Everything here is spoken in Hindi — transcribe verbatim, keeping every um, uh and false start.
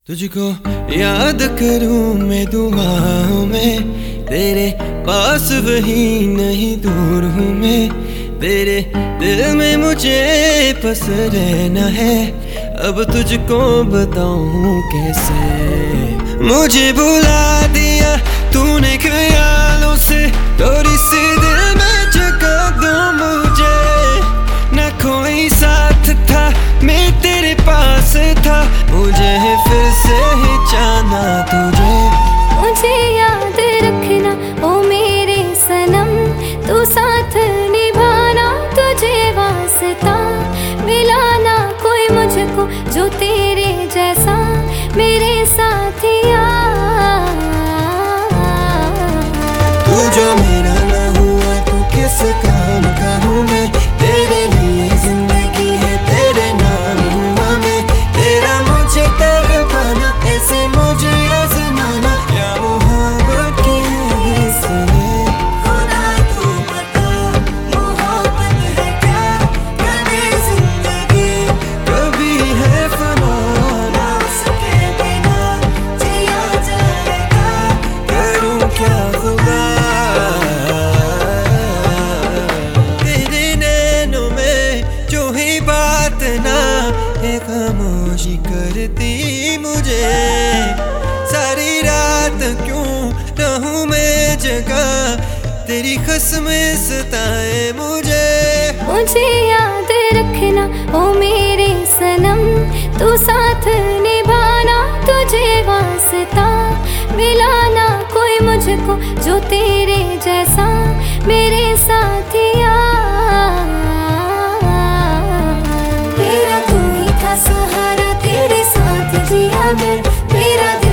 तुझको याद करूं मैं दुआओं में, तेरे पास वही नहीं दूर हूँ मैं। तेरे दिल में मुझे बस रहना है, अब तुझको बताऊं कैसे। मुझे बुला दिया तूने ख्यालों से, थोड़ी सी दिल में जगह दो मुझे। न कोई साथ था मैं तेरे पास था, मुझे फिर से ही जाना तुझे। मुझे याद रखना ओ मेरे सनम, तू साथ निभाना तुझे वास्ता। मिलाना कोई मुझको जो तेरे जैसा मेरे साथिया। तू जो मेरा ना हुआ तो किस काम का हूँ मैं, तेरे लिए जिंदगी है तेरे नाम हुआ मैं। तेरा मुझे तड़पाना ऐसे मुझे आजमाना, क्या मोहब्बत की है इसमें। खुदा तू बता मोहब्बत है क्या, कभी जिंदगी कभी है फना, ना उसके बिना जिया जाएगा, करूँ क्या खुदा। तेरे नैनों में जो ही बात ना है खामोशी करती मुझे। सारी रात क्यों रहूं मैं जगा, तेरी कसमें सताए मुझे। मुझे याद रखना ओ मेरे सनम, तू साथ निभाना तुझे वास्ता। मिलाना कोई मुझको जो तेरे जैसा मेरे साथिया। तेरा तू ही था सहारा, तेरे साथ जिया मैं, मेरा